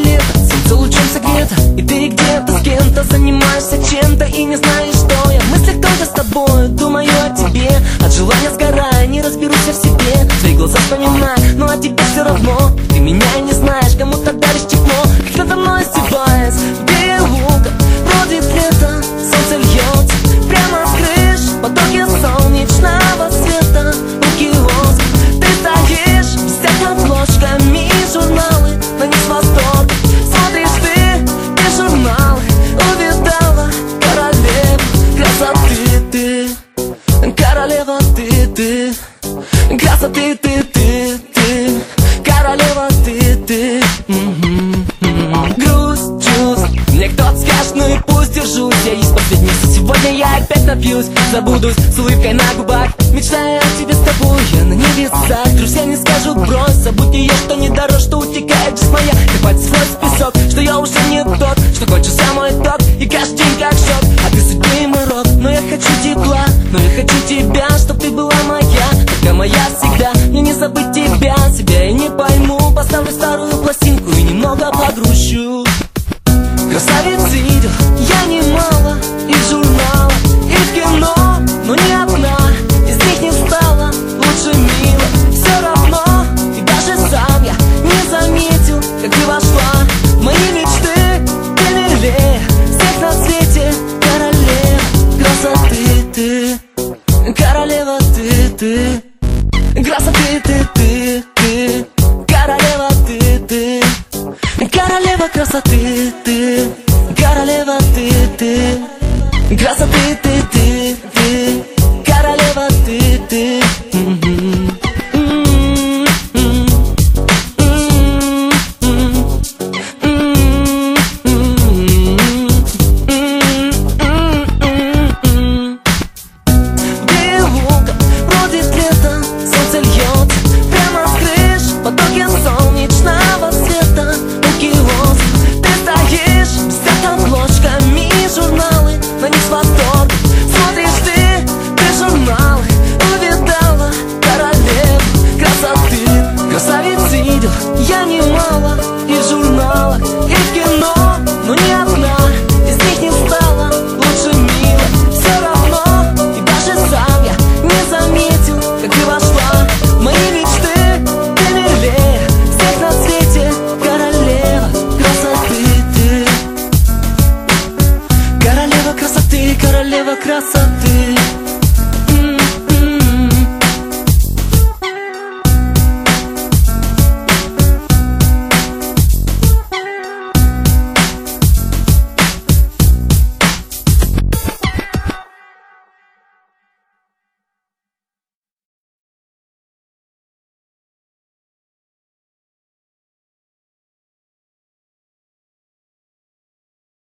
света, солнце лучом согрето, и ты где-то с кем-то занимаешься чем-то и не знаешь, что я в мыслях только с тобой, думаю о тебе, от желания сгорая, не разберусь в себе. Твои глаза вспоминаю, ну а тебе все равно, ты меня и не знаешь, кому-то даришь тепло, когда мной издеваясь в переулках. Бродит лето, солнце льется прямо с крыш, потоки солнечного света, руки воск. Ты стоишь, взять обложками журналы, на них с восторгом смотришь ты журналы. Увидала королеву красоты ты, королева ты, красоты ты, королева ты. Грусть, чувств, мне кто-то скажет, ну и пусть держусь. Я из последних, сегодня я опять напьюсь, забудусь с улыбкой на губах, мечтаю о тебе с тобой, я на небесах. Друзья не скажут брось, забудь ее, что не дороже, что утекает жизнь моя. Копать свой песок, что я уже не тот, что кончился мой ток, и каждый день как шок. А ты судьбы и мой рок, но я хочу тепла, но я хочу тебя, чтоб ты была моя, только моя всегда. Мне не забыть тебя, себя я не пойму, поставлю старую пластинку и немного погрущу. Красавиц видел я немало, из журнала, и в кино, но ни одна из них не стала лучше мила. Все равно, и даже сам я не заметил, как ты вошла в мои мечты. Ты лелея всех на свете, королева красоты ты, королева ты, красоты ты, королева ты, королева красоты ты, королева ты, красоты ты.